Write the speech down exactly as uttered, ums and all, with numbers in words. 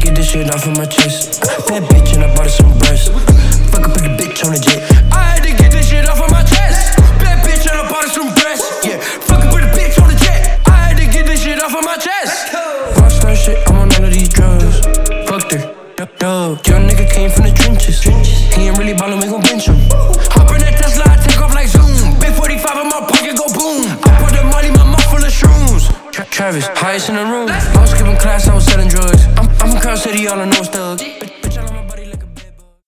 get this shit off of my chest. Bad bitch and I bought her some breasts. Fuck up, put the bitch on the jet. I had to get this shit off of my chest. Bad bitch and I bought her some breasts. Yeah, fuck up, put the bitch on the jet. I had to get this shit off of my chest. Rockstar shit, I'm on all of these drugs. Fucked her, dub. Young nigga came from the trenches. He ain't really ballin', we gon' bench him. Hop in that Tesla, I take off like Zoom. Big forty-five in my pocket, go boom. I put the money, my mouth full of shrooms. Tra- Travis, highest in the room. I was skipping class, I was selling drugs. I'm, I'm from Crown City, all I know is thugs.